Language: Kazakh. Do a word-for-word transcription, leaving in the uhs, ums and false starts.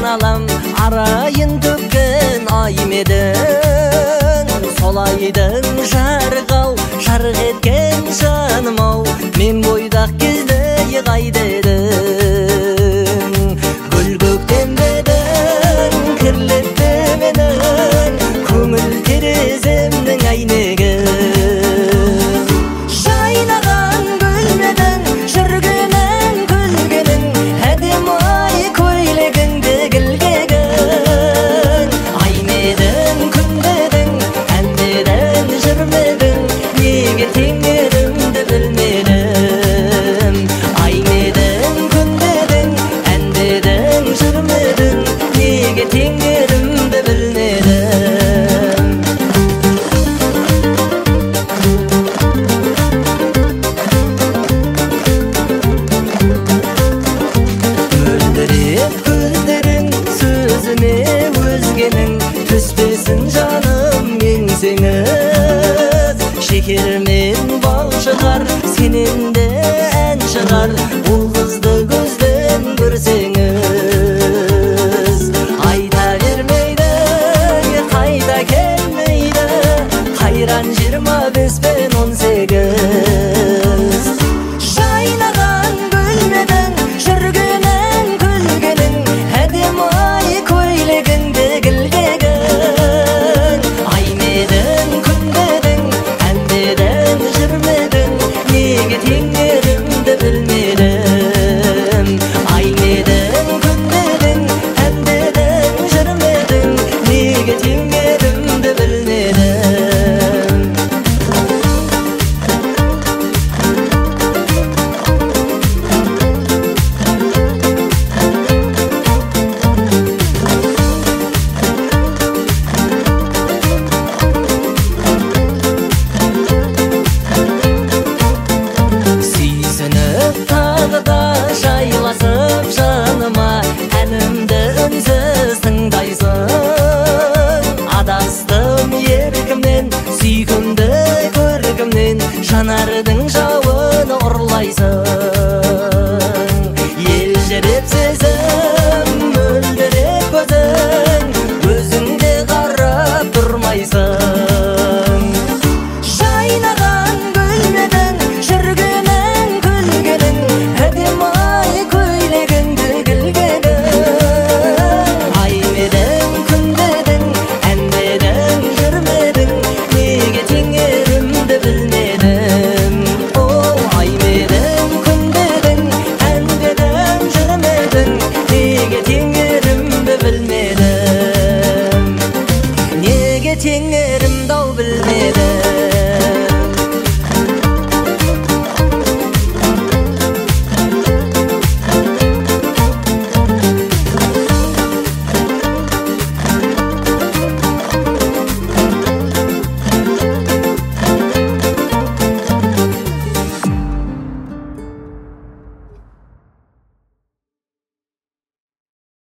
айналам арайын төккен аймедің солайдың жарғау жарық еткен жаным ау мен бойдақ кезде қайда едің гүл көктембедің кірлетті менің көңіл тереземнің әйнегі жайнаған гүлмедің жүргенің күлгенің әдем ай көйлегіңді кілгегің айнедің күндедің әндедің жүрмедің неге теңерімді білмедім айнедің күндедің әндедің жүрмедің неге теңерімді білмедім мөлдіреп көздерің сөзіме өзгенің түспесін жаным еңсеңіз шекер мен бал шығар сенен де ән шығар ол қызды көзден көрсеңіз айта бермейді қайта келмейді қайран жиырма бес пен он сегіз жайнаған гүлмедің жүргенің күлгенің әдем ай көйлегіңді кілгегің айнедің күндедің әндедің жүрмедің неге теңерімді білмедім айнедің күндедің әндедің жүрмедің неге теңерімді білмедім сүйсініп тағы да жайласып жаныма әнімді үнсіз тыңдайсың адастым еркімнен сүйкімді көркімнен жанардың жауын ұрлайсың елжіреп сезім мөлдіреп көзің өзіңде қарап тұрмайсың жайнаған гүлмедің жүргенің күлгенің әдем ай көйлегіңді кілгегің айнедің күндедің әндедің жүрмедің неге теңерімді білмедім о айнедің күндедің әндедің жүрмедің неге теңерімді білмедім неге теңерімді ау білмедім